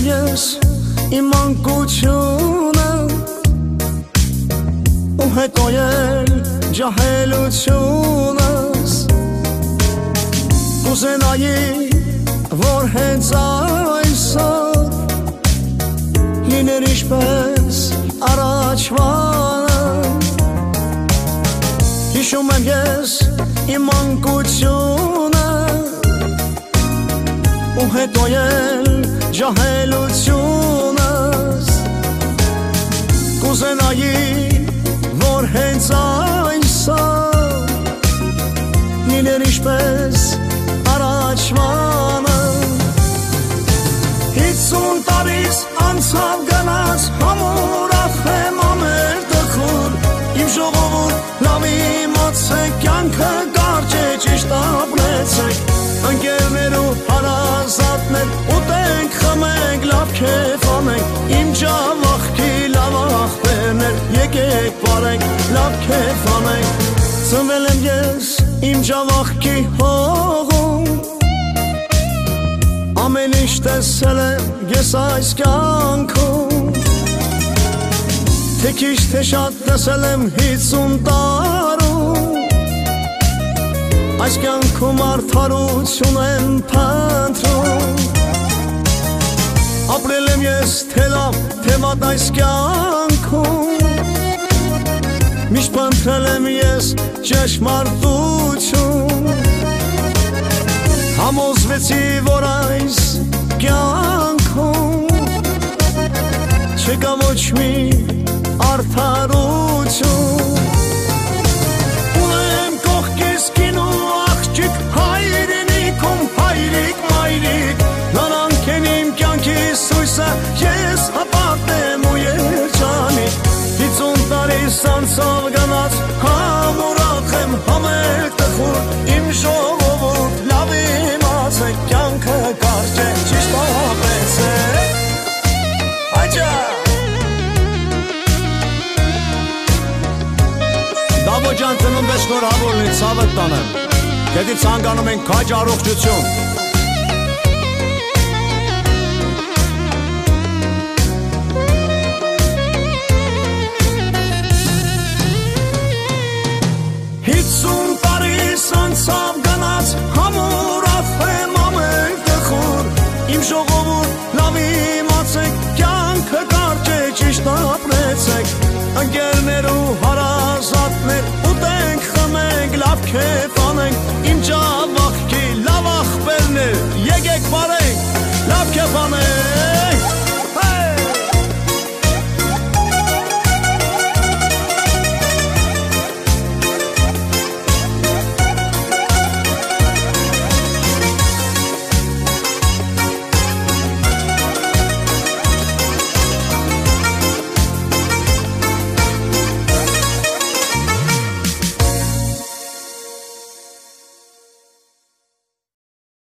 ես իմ անկությունը ու հետո էլ ջահելությունս կուզենայի որ հենց այսօր լիներ ինչպես առաջվանը հիշում եմ ես իմ անկությունը ու հետո էլ ջահելությունս կուզենայի որ հենց այսօր լիներ ինչպես առաջվանը 50 տարիս անցավ գնաց համուրախ եմ ամեր տխուր իմ ժողովուրդ լավ իմացեք կյանքը կարճ է ճիշտ ապրեցեք ընկերներ ու հարազատներ ուտենք խմենք լավ քեֆ անենք իմ ջավախքի լավ ախպերներ եկեք բարենք լավ քեֆ անենք ծնվել եմ ես իմ ջավախքի հողում ամեն ինչ տեսել եմ ես այս կյանքում թե քիչ թե շատ տեսել եմ 50 տարում այս կյանքում արդարություն եմ փնտրում ապրել եմ ես թե լավ թե վատ այս կյանքում միշտ փնտրել եմ ես ճշմարտություն համոզվեցի որ այս կյանքում չկա ոչ մի արդարություն ունեմ կողքիս կին ու աղջիկ հայրենիքում հայրիկ մայրիկ նրանք են իմ կյանքիս հույսը ես հպատեմ ու երջանիկ 50 տարիս անցավ գնաց համուրախ եմ համեղ տխուր իմ ժողովուրդ լավ իմացեք կյանքը կարճ է ճիշտ ապրեցեք Այջա Դավո ջան ծնունդը շնորհավորն ցավը տանեմ Քեզի ցանկանում ենք քաջ առողջություն